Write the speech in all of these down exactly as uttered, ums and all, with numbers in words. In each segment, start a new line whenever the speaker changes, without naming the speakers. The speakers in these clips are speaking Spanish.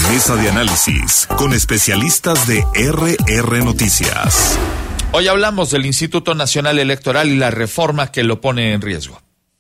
Mesa de análisis con especialistas de R R Noticias.
Hoy hablamos del Instituto Nacional Electoral y la reforma que lo pone en riesgo.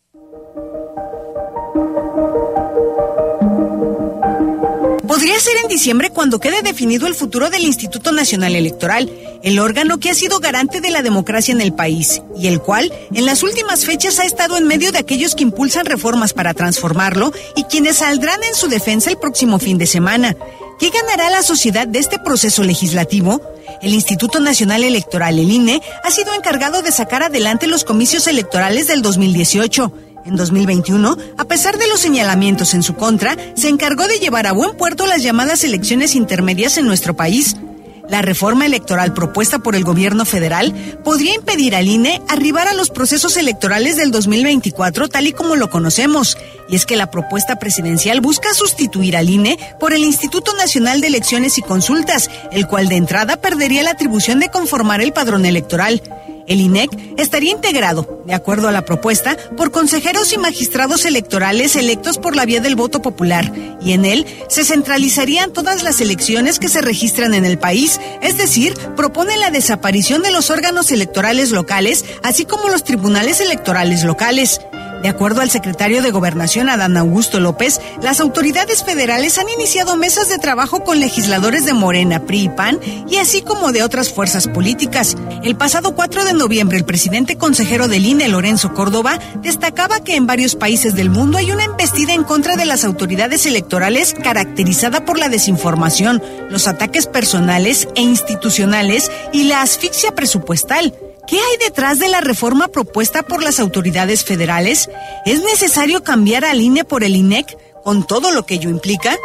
Podría ser en diciembre cuando quede definido el futuro del Instituto Nacional Electoral, el órgano que ha sido garante de la democracia en el país y el cual, en las últimas fechas, ha estado en medio de aquellos que impulsan reformas para transformarlo y quienes saldrán en su defensa el próximo fin de semana. ¿Qué ganará la sociedad de este proceso legislativo? El Instituto Nacional Electoral, el I N E, ha sido encargado de sacar adelante los comicios electorales del dos mil dieciocho. En dos mil veintiuno, a pesar de los señalamientos en su contra, se encargó de llevar a buen puerto las llamadas elecciones intermedias en nuestro país. La reforma electoral propuesta por el gobierno federal podría impedir al I N E arribar a los procesos electorales del dos mil veinticuatro tal y como lo conocemos. Y es que la propuesta presidencial busca sustituir al I N E por el Instituto Nacional de Elecciones y Consultas, el cual de entrada perdería la atribución de conformar el padrón electoral. El I N E C estaría integrado, de acuerdo a la propuesta, por consejeros y magistrados electorales electos por la vía del voto popular, y en él se centralizarían todas las elecciones que se registran en el país, es decir, propone la desaparición de los órganos electorales locales, así como los tribunales electorales locales. De acuerdo al secretario de Gobernación, Adán Augusto López, las autoridades federales han iniciado mesas de trabajo con legisladores de Morena, P R I y P A N, y así como de otras fuerzas políticas. El pasado cuatro de noviembre, el presidente consejero del I N E, Lorenzo Córdoba, destacaba que en varios países del mundo hay una embestida en contra de las autoridades electorales caracterizada por la desinformación, los ataques personales e institucionales y la asfixia presupuestal. ¿Qué hay detrás de la reforma propuesta por las autoridades federales? ¿Es necesario cambiar al I N E por el I N E C, con todo lo que ello implica?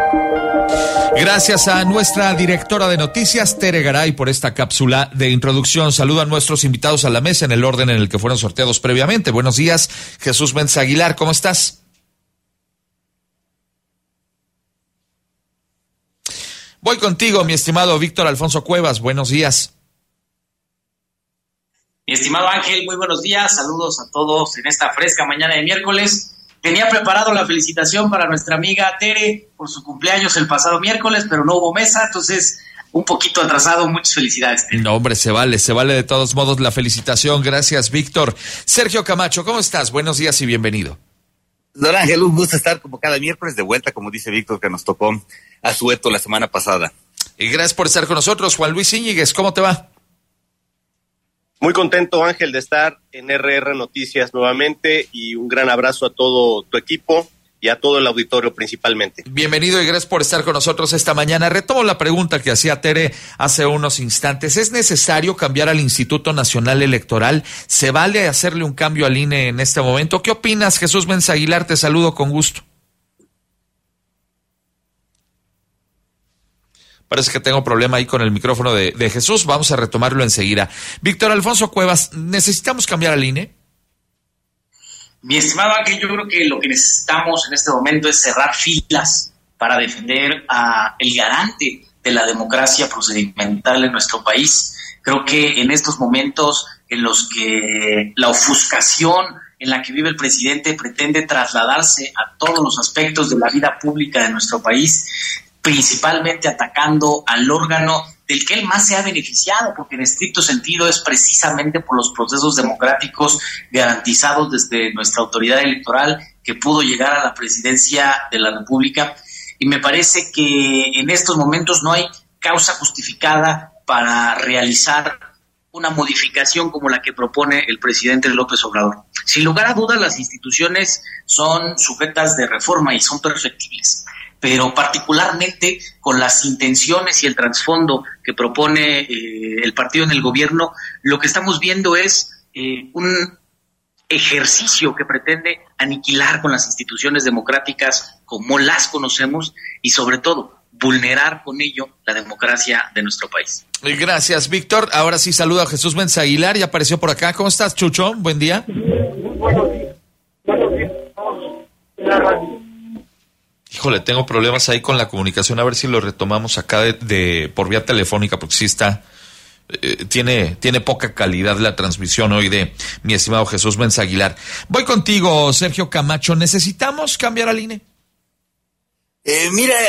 Gracias a nuestra directora de noticias, Tere Garay, por esta cápsula de introducción. Saludo a nuestros invitados a la mesa en el orden en el que fueron sorteados previamente. Buenos días, Jesús Méndez Aguilar, ¿cómo estás? Voy contigo, mi estimado Víctor Alfonso Cuevas, buenos días.
Mi estimado Ángel, muy buenos días, saludos a todos en esta fresca mañana de miércoles. Tenía preparado la felicitación para nuestra amiga Tere por su cumpleaños el pasado miércoles, pero no hubo mesa, entonces un poquito atrasado. Muchas felicidades, Tere.
No, hombre, se vale, se vale de todos modos la felicitación. Gracias, Víctor. Sergio Camacho, ¿cómo estás? Buenos días y bienvenido.
Don Ángel, un gusto estar como cada miércoles de vuelta, como dice Víctor, que nos tocó asueto la semana pasada.
Y gracias por estar con nosotros. Juan Luis Íñiguez, ¿cómo te va?
Muy contento, Ángel, de estar en R R Noticias nuevamente y un gran abrazo a todo tu equipo y a todo el auditorio principalmente.
Bienvenido y gracias por estar con nosotros esta mañana. Retomo la pregunta que hacía Tere hace unos instantes. ¿Es necesario cambiar al Instituto Nacional Electoral? ¿Se vale hacerle un cambio al I N E en este momento? ¿Qué opinas, Jesús Méndez Aguilar? Te saludo con gusto. Parece que tengo problema ahí con el micrófono de, de Jesús. Vamos a retomarlo enseguida. Víctor Alfonso Cuevas, ¿necesitamos cambiar al I N E?
Mi estimado Ángel, yo creo que lo que necesitamos en este momento es cerrar filas para defender a el garante de la democracia procedimental en nuestro país. Creo que en estos momentos en los que la ofuscación en la que vive el presidente pretende trasladarse a todos los aspectos de la vida pública de nuestro país, principalmente atacando al órgano del que él más se ha beneficiado, porque en estricto sentido es precisamente por los procesos democráticos garantizados desde nuestra autoridad electoral que pudo llegar a la presidencia de la República. Y me parece que en estos momentos no hay causa justificada para realizar una modificación como la que propone el presidente López Obrador. Sin lugar a dudas, las instituciones son sujetas de reforma y son perfectibles, pero particularmente con las intenciones y el trasfondo que propone eh, el partido en el gobierno, lo que estamos viendo es eh, un ejercicio que pretende aniquilar con las instituciones democráticas como las conocemos y sobre todo vulnerar con ello la democracia de nuestro país.
Gracias, Víctor. Ahora sí saludo a Jesús Méndez Aguilar, ya apareció por acá. ¿Cómo estás, Chucho? Buen día.
Muy buenos días. Buenos días a todos en la radio.
Híjole, tengo problemas ahí con la comunicación, a ver si lo retomamos acá de, de por vía telefónica, porque sí está, eh, tiene, tiene poca calidad la transmisión hoy de mi estimado Jesús Méndez Aguilar. Voy contigo, Sergio Camacho, ¿necesitamos cambiar al I N E?
Eh, mira,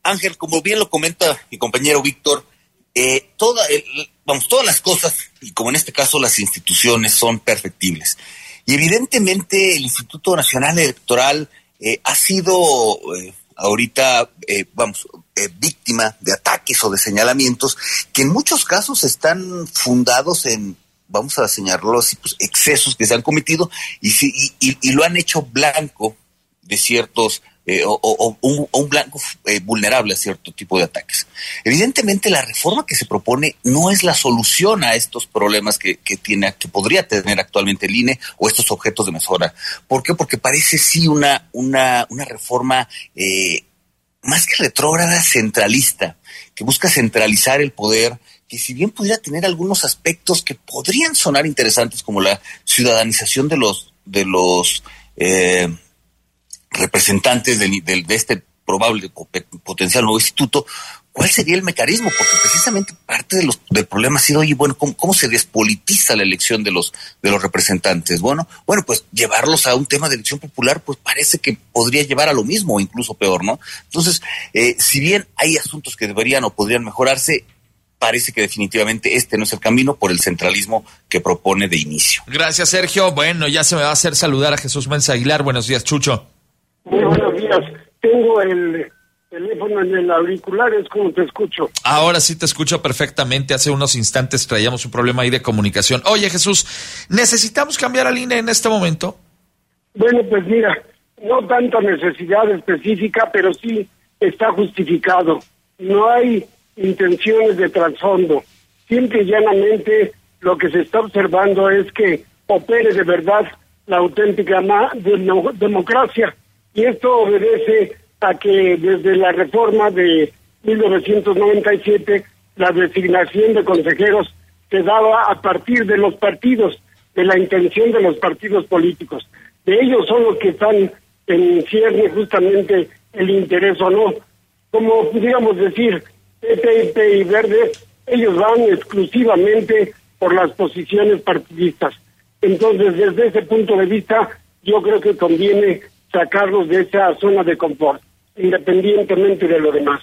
Ángel, como bien lo comenta mi compañero Víctor, eh, toda el, vamos, todas las cosas, y como en este caso las instituciones, son perfectibles. Y evidentemente el Instituto Nacional Electoral eh, ha sido eh, ahorita, eh, vamos, eh, víctima de ataques o de señalamientos que en muchos casos están fundados en, vamos a señalarlo así, pues, excesos que se han cometido y, y, y, y lo han hecho blanco de ciertos, eh, o, o, o, un, o un blanco eh, vulnerable a cierto tipo de ataques. Evidentemente la reforma que se propone no es la solución a estos problemas que, que tiene, que podría tener actualmente el I N E o estos objetos de mejora. ¿Por qué? Porque parece sí una, una, una reforma eh, más que retrógrada, centralista, que busca centralizar el poder, que si bien pudiera tener algunos aspectos que podrían sonar interesantes, como la ciudadanización de los, de los eh, representantes de, de, de este probable potencial nuevo instituto, ¿cuál sería el mecanismo? Porque precisamente parte de los, del problema ha sido, oye, bueno, ¿cómo, cómo se despolitiza la elección de los, de los representantes? Bueno, bueno, pues llevarlos a un tema de elección popular, pues parece que podría llevar a lo mismo o incluso peor, ¿no? Entonces, eh, si bien hay asuntos que deberían o podrían mejorarse, parece que definitivamente este no es el camino por el centralismo que propone de inicio.
Gracias, Sergio. Bueno, ya se me va a hacer saludar a Jesús Mensa Aguilar. Buenos días, Chucho.
Muy buenos días. Tengo el teléfono en el auricular, es como te escucho.
Ahora sí te escucho perfectamente. Hace unos instantes traíamos un problema ahí de comunicación. Oye, Jesús, ¿necesitamos cambiar al I N E en este momento?
Bueno, pues mira, no tanta necesidad específica, pero sí está justificado. No hay intenciones de trasfondo. Simple y llanamente lo que se está observando es que opere de verdad la auténtica ma- de- no- democracia. Y esto obedece a que desde la reforma de mil novecientos noventa y siete la designación de consejeros se daba a partir de los partidos, de la intención de los partidos políticos. De ellos son los que están en cierne justamente el interés o no. Como pudiéramos decir, P P P y Verde, ellos van exclusivamente por las posiciones partidistas. Entonces, desde ese punto de vista, yo creo que conviene sacarlos de esa zona de confort, independientemente de lo demás.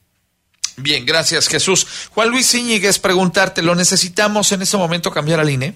Bien, gracias, Jesús. Juan Luis Íñiguez, preguntarte, ¿lo necesitamos en este momento cambiar al I N E?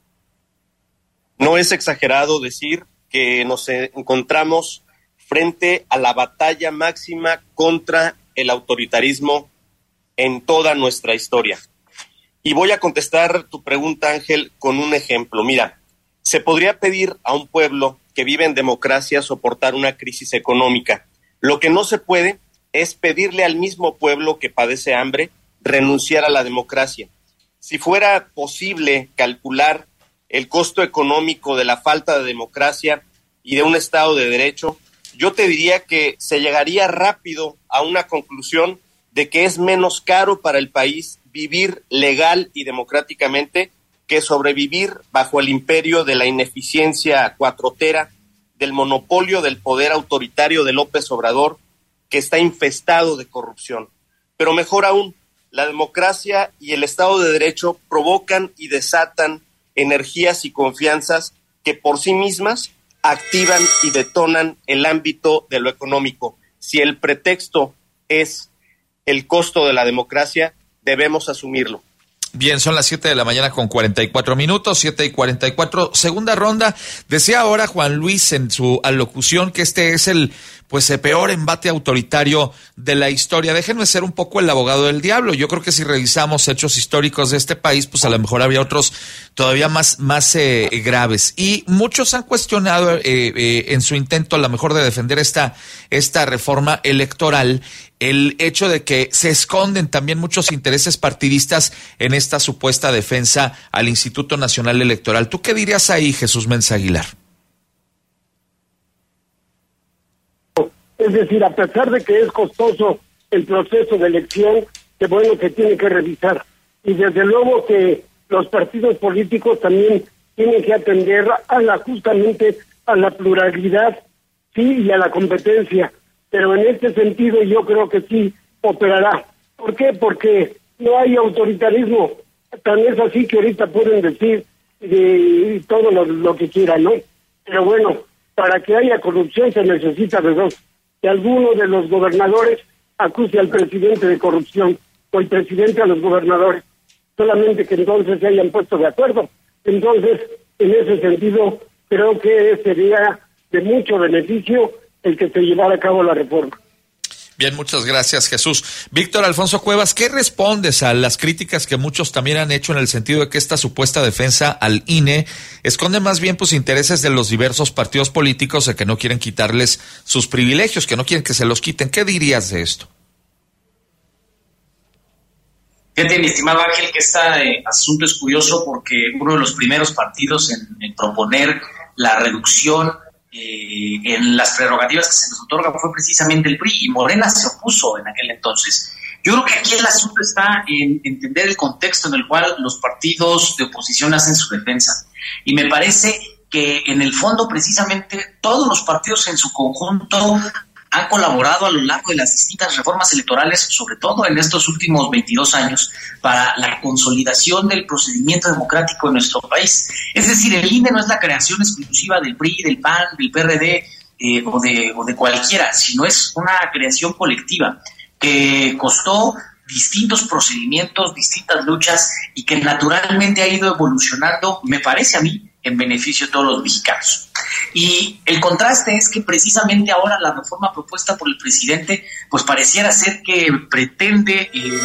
No es exagerado decir que nos encontramos frente a la batalla máxima contra el autoritarismo en toda nuestra historia. Y voy a contestar tu pregunta, Ángel, con un ejemplo. Mira, se podría pedir a un pueblo que vive en democracia soportar una crisis económica. Lo que no se puede es pedirle al mismo pueblo que padece hambre renunciar a la democracia. Si fuera posible calcular el costo económico de la falta de democracia y de un Estado de Derecho, yo te diría que se llegaría rápido a una conclusión de que es menos caro para el país vivir legal y democráticamente que sobrevivir bajo el imperio de la ineficiencia cuatrotera, del monopolio del poder autoritario de López Obrador, que está infestado de corrupción. Pero mejor aún, la democracia y el Estado de Derecho provocan y desatan energías y confianzas que por sí mismas activan y detonan el ámbito de lo económico. Si el pretexto es el costo de la democracia, debemos asumirlo.
Bien, son las siete de la mañana con cuarenta y cuatro minutos, siete y cuarenta y cuatro, segunda ronda. Decía ahora Juan Luis en su alocución que este es el, pues, el peor embate autoritario de la historia. Déjenme ser un poco el abogado del diablo. Yo creo que si revisamos hechos históricos de este país, pues a lo mejor había otros todavía más, más eh, graves. Y muchos han cuestionado eh, eh, en su intento a lo mejor de defender esta, esta reforma electoral, el hecho de que se esconden también muchos intereses partidistas en esta supuesta defensa al Instituto Nacional Electoral. ¿Tú qué dirías ahí, Jesús Mensa Aguilar?
Es decir, a pesar de que es costoso el proceso de elección, que bueno, se tiene que revisar. Y desde luego que los partidos políticos también tienen que atender a la, justamente a la pluralidad, sí, y a la competencia. Pero en este sentido yo creo que sí operará. ¿Por qué? Porque no hay autoritarismo. Tan es así que ahorita pueden decir eh, todo lo, lo que quieran, ¿no? Pero bueno, para que haya corrupción se necesita de dos. Que alguno de los gobernadores acuse al presidente de corrupción o el presidente a los gobernadores, solamente que entonces se hayan puesto de acuerdo. Entonces, en ese sentido, creo que sería de mucho beneficio el que se llevara a cabo la reforma.
Bien, muchas gracias, Jesús. Víctor Alfonso Cuevas, ¿qué respondes a las críticas que muchos también han hecho en el sentido de que esta supuesta defensa al I N E esconde más bien pues intereses de los diversos partidos políticos de que no quieren quitarles sus privilegios, que no quieren que se los quiten? ¿Qué dirías de esto?
Fíjate, mi estimado Ángel, que este eh, asunto es curioso porque uno de los primeros partidos en, en proponer la reducción Eh, en las prerrogativas que se nos otorgan fue precisamente el P R I, y Morena se opuso en aquel entonces. Yo creo que aquí el asunto está en entender el contexto en el cual los partidos de oposición hacen su defensa, y me parece que en el fondo precisamente todos los partidos en su conjunto han colaborado a lo largo de las distintas reformas electorales, sobre todo en estos últimos veintidós años, para la consolidación del procedimiento democrático en nuestro país. Es decir, el I N E no es la creación exclusiva del P R I, del P A N, del P R D eh, o, de, o de cualquiera, sino es una creación colectiva que costó distintos procedimientos, distintas luchas, y que naturalmente ha ido evolucionando, me parece a mí, en beneficio de todos los mexicanos. Y el contraste es que precisamente ahora la reforma propuesta por el presidente pues pareciera ser que pretende eh,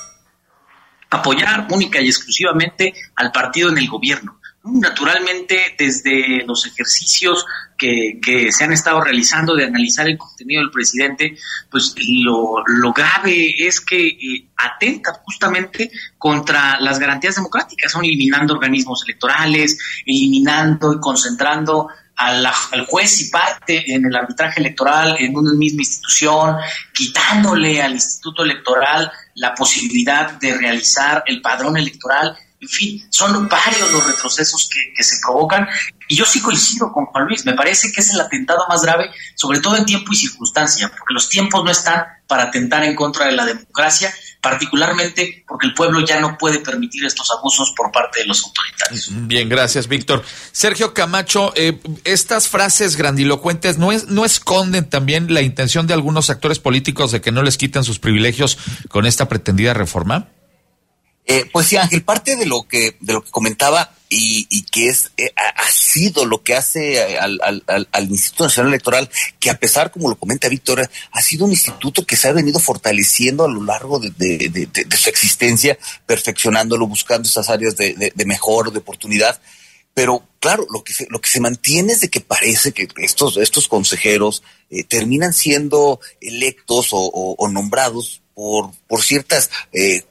apoyar única y exclusivamente al partido en el gobierno. Naturalmente, desde los ejercicios que, que se han estado realizando de analizar el contenido del presidente, pues lo, lo grave es que eh, atenta justamente contra las garantías democráticas, son eliminando organismos electorales, eliminando y concentrando a la, al juez y parte en el arbitraje electoral en una misma institución, quitándole al Instituto Electoral la posibilidad de realizar el padrón electoral. En fin, son varios los retrocesos que, que se provocan, y yo sí coincido con Juan Luis. Me parece que es el atentado más grave, sobre todo en tiempo y circunstancia, porque los tiempos no están para atentar en contra de la democracia, particularmente porque el pueblo ya no puede permitir estos abusos por parte de los autoritarios.
Bien, gracias, Víctor. Sergio Camacho, eh, estas frases grandilocuentes no, es, no esconden también la intención de algunos actores políticos de que no les quiten sus privilegios con esta pretendida reforma.
Eh, pues sí, Ángel, parte de lo que de lo que comentaba y, y que es eh, ha sido lo que hace al, al, al, al Instituto Nacional Electoral, que a pesar, como lo comenta Víctor, ha sido un instituto que se ha venido fortaleciendo a lo largo de, de, de, de, de su existencia, perfeccionándolo, buscando esas áreas de, de, de mejor, de oportunidad. Pero claro, lo que se, lo que se mantiene es de que parece que estos, estos consejeros eh, terminan siendo electos o, o, o nombrados por, por ciertas eh,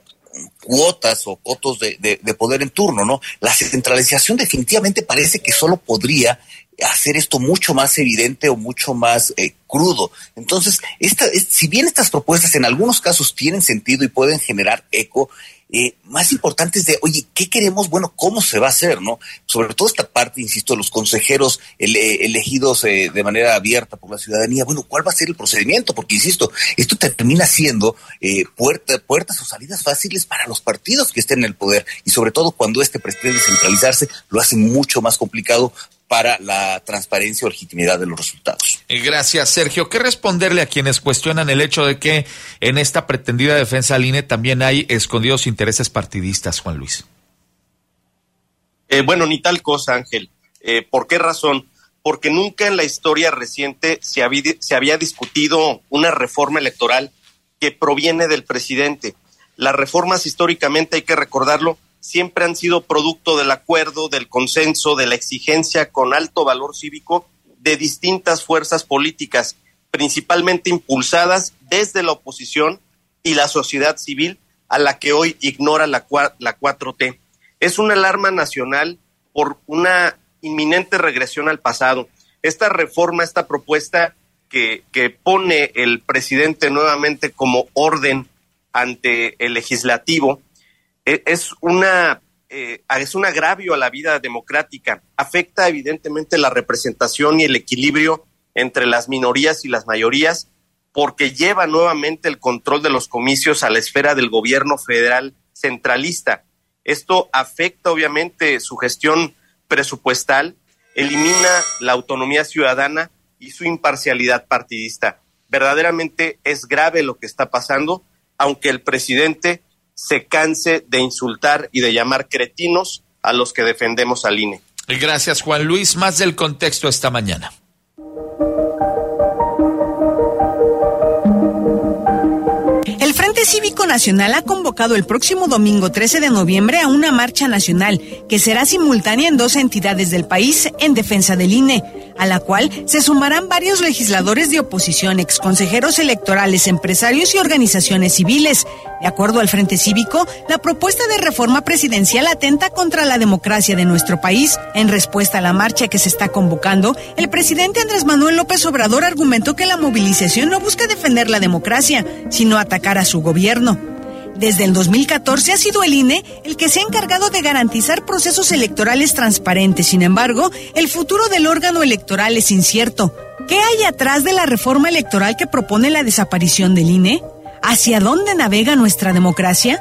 cuotas o cotos de, de, de poder en turno, ¿no? La centralización definitivamente parece que solo podría hacer esto mucho más evidente o mucho más eh, crudo. Entonces, esta, es, si bien estas propuestas en algunos casos tienen sentido y pueden generar eco, eh, más importante es de, oye, ¿qué queremos? Bueno, ¿cómo se va a hacer, no? Sobre todo esta parte, insisto, los consejeros ele- elegidos eh, de manera abierta por la ciudadanía. Bueno, ¿cuál va a ser el procedimiento? Porque, insisto, esto termina siendo eh, puerta, puertas o salidas fáciles para los partidos que estén en el poder, y sobre todo cuando este pretende centralizarse, lo hace mucho más complicado para la transparencia o legitimidad de los resultados.
Gracias, Sergio. ¿Qué responderle a quienes cuestionan el hecho de que en esta pretendida defensa al I N E también hay escondidos intereses partidistas, Juan Luis?
Eh, bueno, ni tal cosa, Ángel. Eh, ¿Por qué razón? Porque nunca en la historia reciente se había, se había discutido una reforma electoral que proviene del presidente. Las reformas, históricamente, hay que recordarlo, siempre han sido producto del acuerdo, del consenso, de la exigencia con alto valor cívico de distintas fuerzas políticas, principalmente impulsadas desde la oposición y la sociedad civil, a la que hoy ignora la, la cuatro T. Es una alarma nacional por una inminente regresión al pasado. Esta reforma, esta propuesta que, que pone el presidente nuevamente como orden ante el legislativo, es una eh, es un agravio a la vida democrática, afecta evidentemente la representación y el equilibrio entre las minorías y las mayorías, porque lleva nuevamente el control de los comicios a la esfera del gobierno federal centralista. Esto afecta obviamente su gestión presupuestal, elimina la autonomía ciudadana y su imparcialidad partidista. verdaderamente es grave lo que está pasando, aunque el presidente se canse de insultar y de llamar cretinos a los que defendemos al I N E.
Gracias, Juan Luis. Más del contexto esta mañana.
El Frente Cívico Nacional ha convocado el próximo domingo trece de noviembre a una marcha nacional que será simultánea en dos entidades del país en defensa del I N E, a la cual se sumarán varios legisladores de oposición, exconsejeros electorales, empresarios y organizaciones civiles. De acuerdo al Frente Cívico, la propuesta de reforma presidencial atenta contra la democracia de nuestro país. En respuesta a la marcha que se está convocando, el presidente Andrés Manuel López Obrador argumentó que la movilización no busca defender la democracia, sino atacar a su gobierno. Desde el dos mil catorce ha sido el I N E el que se ha encargado de garantizar procesos electorales transparentes. Sin embargo, el futuro del órgano electoral es incierto. ¿Qué hay atrás de la reforma electoral que propone la desaparición del I N E? ¿Hacia dónde navega nuestra democracia?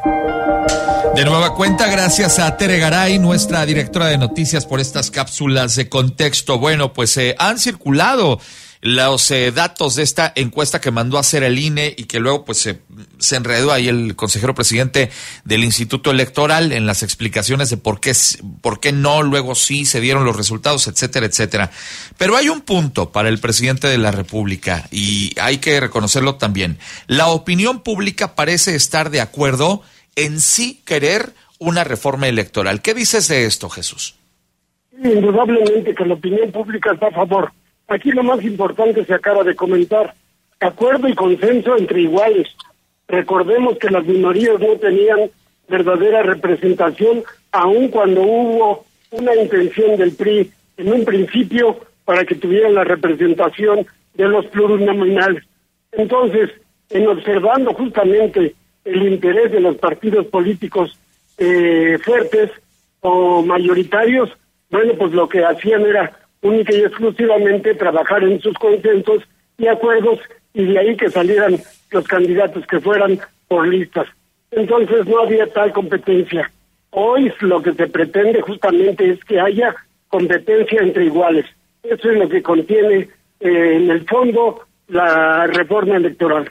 De nueva cuenta, gracias a Tere Garay, nuestra directora de noticias, por estas cápsulas de contexto. Bueno, pues eh, han circulado los eh, datos de esta encuesta que mandó a hacer el I N E y que luego pues se, se enredó ahí el consejero presidente del Instituto Electoral en las explicaciones de por qué, por qué no, luego sí se dieron los resultados, etcétera, etcétera. Pero hay un punto para el presidente de la República y hay que reconocerlo también. La opinión pública parece estar de acuerdo en sí querer una reforma electoral. ¿Qué dices de esto, Jesús?
Indudablemente que la opinión pública está a favor. Aquí lo más importante se acaba de comentar, acuerdo y consenso entre iguales. Recordemos que las minorías no tenían verdadera representación, aun cuando hubo una intención del P R I en un principio para que tuvieran la representación de los plurinominales. Entonces, en observando justamente el interés de los partidos políticos eh, fuertes o mayoritarios, bueno, pues lo que hacían era única y exclusivamente trabajar en sus consensos y acuerdos, y de ahí que salieran los candidatos que fueran por listas. Entonces no había tal competencia. Hoy lo que se pretende justamente es que haya competencia entre iguales. Eso es lo que contiene eh, en el fondo la reforma electoral.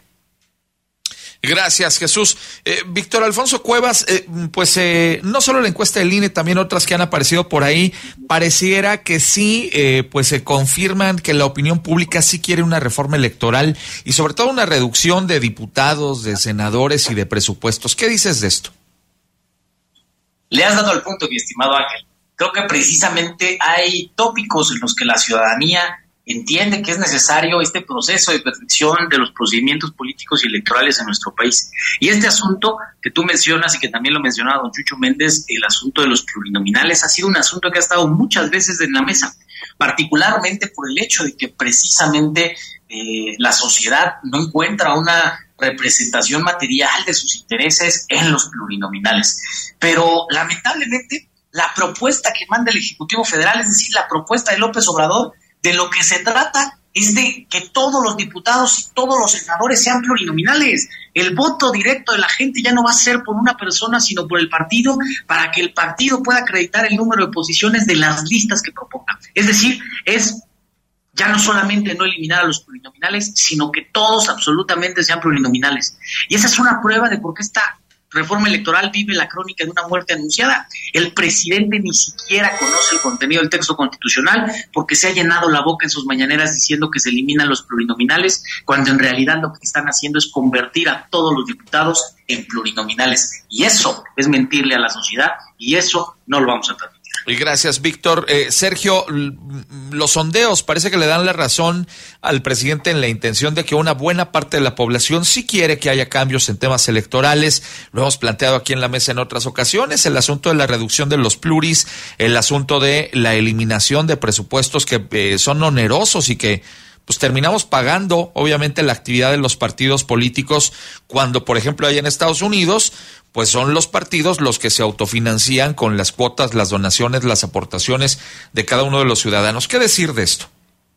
Gracias, Jesús. Eh, Víctor Alfonso Cuevas, eh, pues eh, no solo la encuesta del I N E, también otras que han aparecido por ahí, pareciera que sí, eh, pues se confirman que la opinión pública sí quiere una reforma electoral y sobre todo una reducción de diputados, de senadores y de presupuestos. ¿Qué dices de esto?
Le has dado al punto, mi estimado Ángel. Creo que precisamente hay tópicos en los que la ciudadanía entiende que es necesario este proceso de perfección de los procedimientos políticos y electorales en nuestro país. Y este asunto que tú mencionas y que también lo mencionaba don Chucho Méndez, el asunto de los plurinominales, ha sido un asunto que ha estado muchas veces en la mesa, particularmente por el hecho de que precisamente eh, la sociedad no encuentra una representación material de sus intereses en los plurinominales. Pero lamentablemente la propuesta que manda el Ejecutivo Federal, es decir, la propuesta de López Obrador, de lo que se trata es de que todos los diputados y todos los senadores sean plurinominales. El voto directo de la gente ya no va a ser por una persona, sino por el partido, para que el partido pueda acreditar el número de posiciones de las listas que proponga. Es decir, es ya no solamente no eliminar a los plurinominales, sino que todos absolutamente sean plurinominales. Y esa es una prueba de por qué esta reforma electoral vive la crónica de una muerte anunciada. El presidente ni siquiera conoce el contenido del texto constitucional porque se ha llenado la boca en sus mañaneras diciendo que se eliminan los plurinominales, cuando en realidad lo que están haciendo es convertir a todos los diputados en plurinominales. Y eso es mentirle a la sociedad y eso no lo vamos a permitir.
Y gracias, Víctor. Eh, Sergio, los sondeos parece que le dan la razón al presidente en la intención de que una buena parte de la población sí quiere que haya cambios en temas electorales. Lo hemos planteado aquí en la mesa en otras ocasiones, el asunto de la reducción de los pluris, el asunto de la eliminación de presupuestos que eh, son onerosos y que pues terminamos pagando, obviamente, la actividad de los partidos políticos cuando, por ejemplo, allá en Estados Unidos, pues son los partidos los que se autofinancian con las cuotas, las donaciones, las aportaciones de cada uno de los ciudadanos. ¿Qué decir de esto?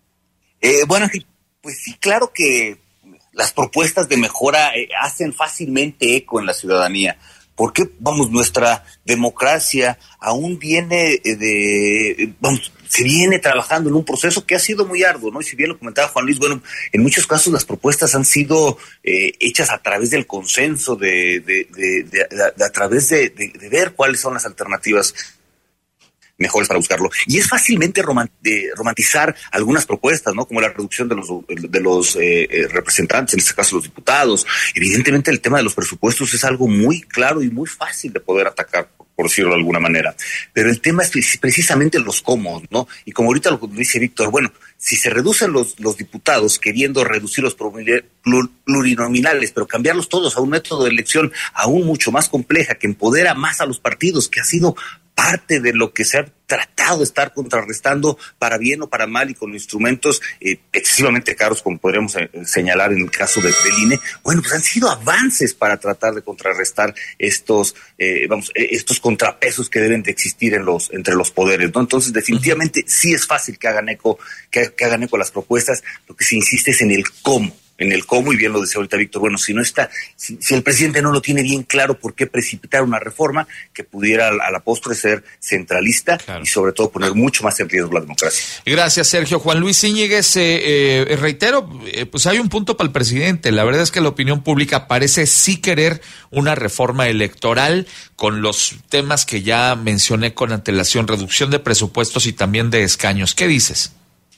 Eh, bueno, pues sí, claro que las propuestas de mejora eh, hacen fácilmente eco en la ciudadanía. Porque, vamos, nuestra democracia aún viene de, vamos, se viene trabajando en un proceso que ha sido muy arduo, ¿no? Y si bien lo comentaba Juan Luis, bueno, en muchos casos las propuestas han sido eh, hechas a través del consenso, de, de, de, de, de, de a través de, de, de ver cuáles son las alternativas mejores para buscarlo. Y es fácilmente romant- de romantizar algunas propuestas, ¿no? Como la reducción de los de los eh, representantes, en este caso los diputados. Evidentemente el tema de los presupuestos es algo muy claro y muy fácil de poder atacar, por decirlo de alguna manera. Pero el tema es precisamente los cómo, ¿no? Y como ahorita lo dice Víctor, bueno, si se reducen los, los diputados queriendo reducir los plurinominales, pero cambiarlos todos a un método de elección aún mucho más compleja, que empodera más a los partidos, que ha sido parte de lo que se ha tratado de estar contrarrestando para bien o para mal y con instrumentos eh, excesivamente caros, como podríamos eh, señalar en el caso de, del I N E, bueno, pues han sido avances para tratar de contrarrestar estos, eh, vamos, eh, estos contrapesos que deben de existir en los, entre los poderes, ¿no? Entonces, definitivamente sí es fácil que hagan eco, que, que hagan eco las propuestas, lo que se insiste es en el cómo. En el cómo, y bien lo decía ahorita Víctor, bueno, si no está, si, si el presidente no lo tiene bien claro, ¿por qué precipitar una reforma que pudiera a la, a la postre ser centralista, claro, y sobre todo poner mucho más en riesgo la democracia?
Gracias, Sergio. Juan Luis Íñiguez, eh, eh, reitero, eh, pues hay un punto para el presidente. La verdad es que la opinión pública parece sí querer una reforma electoral con los temas que ya mencioné con antelación, reducción de presupuestos y también de escaños. ¿Qué dices?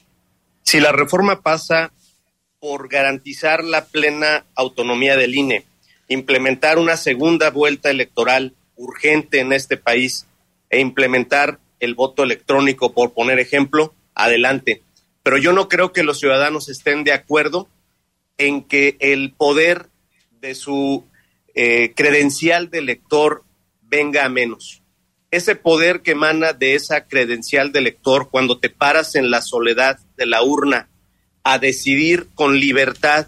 Si la reforma pasa por garantizar la plena autonomía del I N E, implementar una segunda vuelta electoral urgente en este país e implementar el voto electrónico, por poner ejemplo, adelante. Pero yo no creo que los ciudadanos estén de acuerdo en que el poder de su eh, credencial de elector venga a menos. Ese poder que emana de esa credencial de elector cuando te paras en la soledad de la urna a decidir con libertad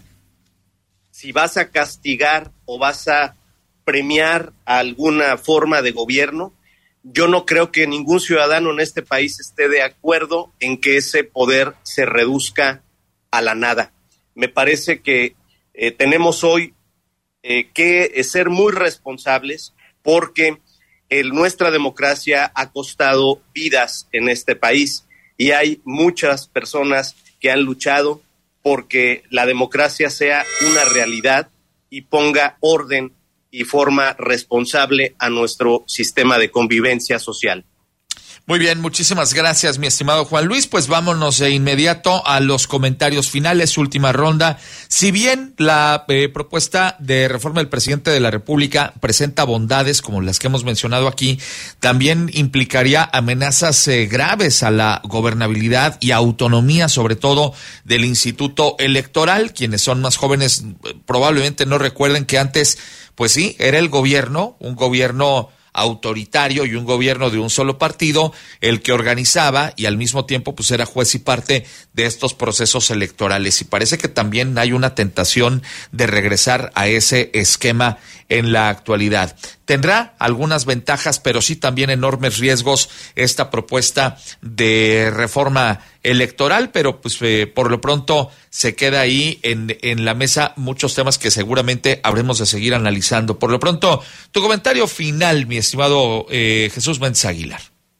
si vas a castigar o vas a premiar a alguna forma de gobierno, yo no creo que ningún ciudadano en este país esté de acuerdo en que ese poder se reduzca a la nada. Me parece que eh, tenemos hoy eh, que eh, ser muy responsables porque el, nuestra democracia ha costado vidas en este país y hay muchas personas que han luchado porque la democracia sea una realidad y ponga orden y forma responsable a nuestro sistema de convivencia social.
Muy bien, muchísimas gracias, mi estimado Juan Luis. Pues vámonos de inmediato a los comentarios finales, última ronda. Si bien la eh, propuesta de reforma del presidente de la República presenta bondades como las que hemos mencionado aquí, también implicaría amenazas eh, graves a la gobernabilidad y autonomía, sobre todo del Instituto Electoral. Quienes son más jóvenes eh, probablemente no recuerden que antes, pues sí, era el gobierno, un gobierno autoritario y un gobierno de un solo partido el que organizaba y al mismo tiempo pues era juez y parte de estos procesos electorales, y parece que también hay una tentación de regresar a ese esquema en la actualidad. Tendrá algunas ventajas, pero sí también enormes riesgos esta propuesta de reforma electoral, pero pues eh, por lo pronto se queda ahí en, en la mesa muchos temas que seguramente habremos de seguir analizando. Por lo pronto, tu comentario final, mi estimado eh, Jesús Méndez Aguilar.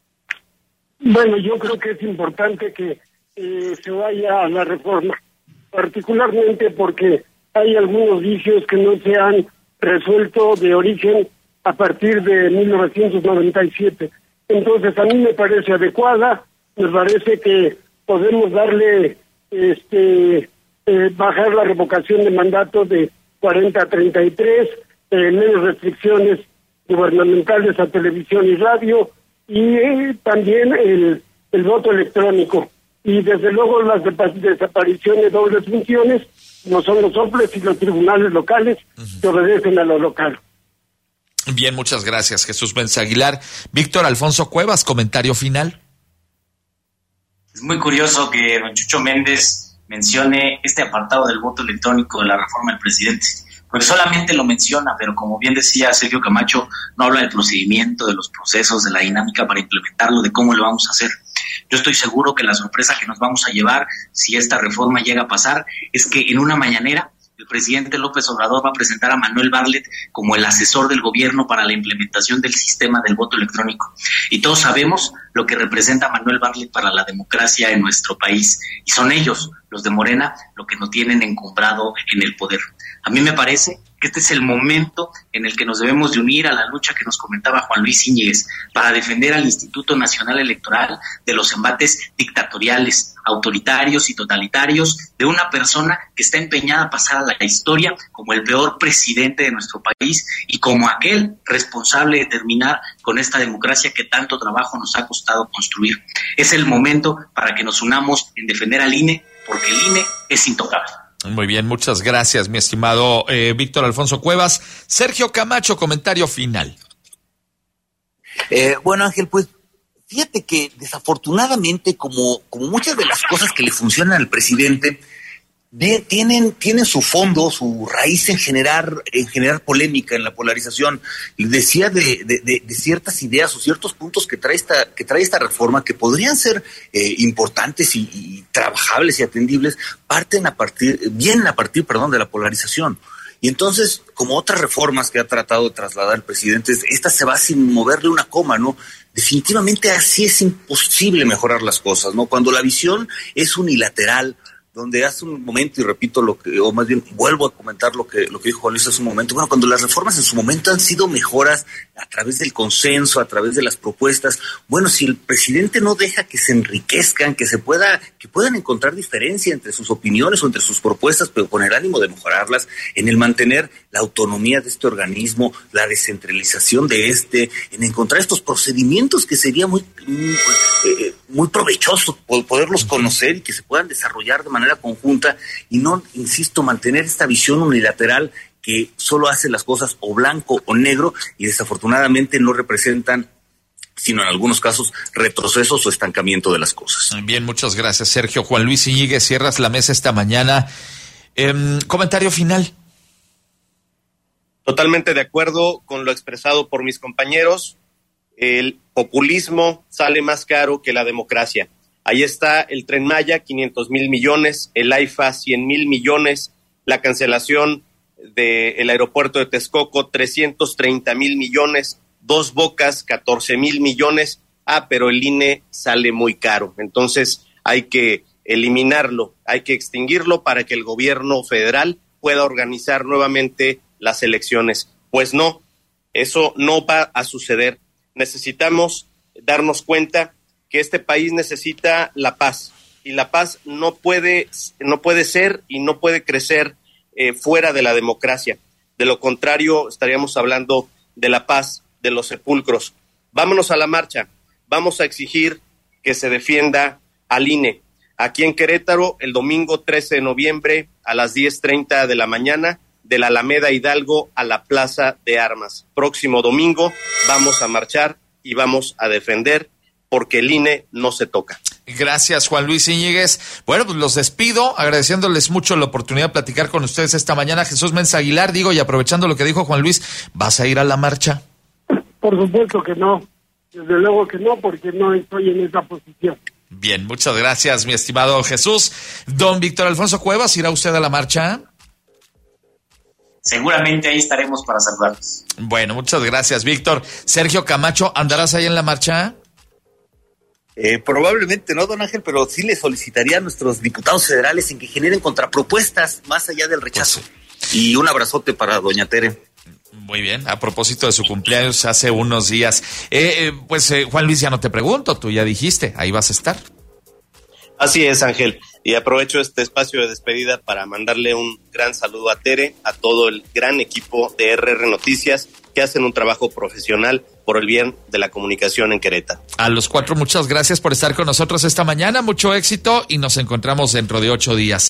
Bueno, yo creo que es importante que eh, se vaya a la reforma, particularmente porque hay algunos vicios que no se han resuelto de origen a partir de mil novecientos noventa y siete. Entonces, a mí me parece adecuada, me parece que podemos darle, este, eh, bajar la revocación de mandato de cuarenta a treinta y tres, eh, menos restricciones gubernamentales a televisión y radio, y eh, también el, el voto electrónico. Y desde luego las desaparición de dobles funciones, no son los soples y los tribunales locales uh-huh. que obedecen a lo local.
Bien, muchas gracias, Jesús Méndez Aguilar. Víctor Alfonso Cuevas, comentario final.
Es muy curioso que don Chucho Méndez mencione este apartado del voto electrónico de la reforma del presidente, porque solamente lo menciona, pero como bien decía Sergio Camacho, no habla del procedimiento, de los procesos, de la dinámica para implementarlo, de cómo lo vamos a hacer. Yo estoy seguro que la sorpresa que nos vamos a llevar, si esta reforma llega a pasar, es que en una mañanera el presidente López Obrador va a presentar a Manuel Bartlett como el asesor del gobierno para la implementación del sistema del voto electrónico. Y todos sabemos lo que representa Manuel Bartlett para la democracia en nuestro país. Y son ellos, los de Morena, lo que nos tienen encumbrado en el poder. A mí me parece que este es el momento en el que nos debemos de unir a la lucha que nos comentaba Juan Luis Íñiguez para defender al Instituto Nacional Electoral de los embates dictatoriales, autoritarios y totalitarios de una persona que está empeñada a pasar a la historia como el peor presidente de nuestro país y como aquel responsable de terminar con esta democracia que tanto trabajo nos ha costado construir. Es el momento para que nos unamos en defender al I N E, porque el I N E es intocable.
Muy bien, muchas gracias, mi estimado eh, Víctor Alfonso Cuevas. Sergio Camacho, comentario final.
Eh, bueno, Ángel, pues fíjate que desafortunadamente, como, como muchas de las cosas que le funcionan al presidente, de, tienen, tienen su fondo, su raíz en generar, en generar polémica, en la polarización. Decía de, de, de, de ciertas ideas o ciertos puntos que trae esta, que trae esta reforma que podrían ser eh, importantes y, y trabajables y atendibles, parten a partir, vienen a partir, perdón, de la polarización. Y entonces, como otras reformas que ha tratado de trasladar el presidente, esta se va sin moverle una coma, ¿no? Definitivamente así es imposible mejorar las cosas, ¿no? Cuando la visión es unilateral, donde hace un momento, y repito lo que, o más bien vuelvo a comentar lo que, lo que dijo Juan Luis hace un momento, bueno, cuando las reformas en su momento han sido mejoras a través del consenso, a través de las propuestas, bueno, si el presidente no deja que se enriquezcan, que se pueda, que puedan encontrar diferencia entre sus opiniones o entre sus propuestas, pero con el ánimo de mejorarlas, en el mantener la autonomía de este organismo, la descentralización de este, en encontrar estos procedimientos que sería muy, muy, eh, muy provechoso poderlos conocer y que se puedan desarrollar de manera conjunta y no, insisto, mantener esta visión unilateral que solo hace las cosas o blanco o negro y desafortunadamente no representan, sino en algunos casos, retrocesos o estancamiento de las cosas.
Bien, muchas gracias, Sergio. Juan Luis Íñiguez, cierras la mesa esta mañana. Eh, comentario final.
Totalmente de acuerdo con lo expresado por mis compañeros. El populismo sale más caro que la democracia. Ahí está el Tren Maya, quinientos mil millones, el AIFA, cien mil millones, la cancelación del aeropuerto de Texcoco, trescientos treinta mil millones, Dos Bocas, catorce mil millones. Ah, pero el I N E sale muy caro. Entonces hay que eliminarlo, hay que extinguirlo para que el gobierno federal pueda organizar nuevamente las elecciones. Pues no, eso no va a suceder. Necesitamos darnos cuenta que este país necesita la paz y la paz no puede, no puede ser y no puede crecer eh, fuera de la democracia. De lo contrario, estaríamos hablando de la paz de los sepulcros. Vámonos a la marcha, vamos a exigir que se defienda al I N E. Aquí en Querétaro, el domingo trece de noviembre a las diez treinta de la mañana, de la Alameda Hidalgo a la Plaza de Armas. Próximo domingo vamos a marchar y vamos a defender porque el I N E no se toca.
Gracias, Juan Luis Íñiguez. Bueno, pues los despido, agradeciéndoles mucho la oportunidad de platicar con ustedes esta mañana. Jesús Mensa Aguilar, digo, y aprovechando lo que dijo Juan Luis, ¿vas a ir a la marcha?
Por supuesto que no, desde luego que no, porque no estoy en esa posición.
Bien, muchas gracias, mi estimado Jesús. Don Víctor Alfonso Cuevas, ¿irá usted a la marcha?
Seguramente ahí estaremos para saludarlos.
Bueno, muchas gracias, Víctor. Sergio Camacho, ¿andarás ahí en la marcha?
Eh, probablemente no, don Ángel, pero sí le solicitaría a nuestros diputados federales en que generen contrapropuestas más allá del rechazo. Pues, y un abrazote para doña Tere.
Muy bien, a propósito de su cumpleaños hace unos días. Eh, eh, pues eh, Juan Luis, ya no te pregunto, tú ya dijiste, ahí vas a estar.
Así es, Ángel, y aprovecho este espacio de despedida para mandarle un gran saludo a Tere, a todo el gran equipo de R R Noticias que hacen un trabajo profesional por el bien de la comunicación en Querétaro.
A los cuatro, muchas gracias por estar con nosotros esta mañana, mucho éxito y nos encontramos dentro de ocho días.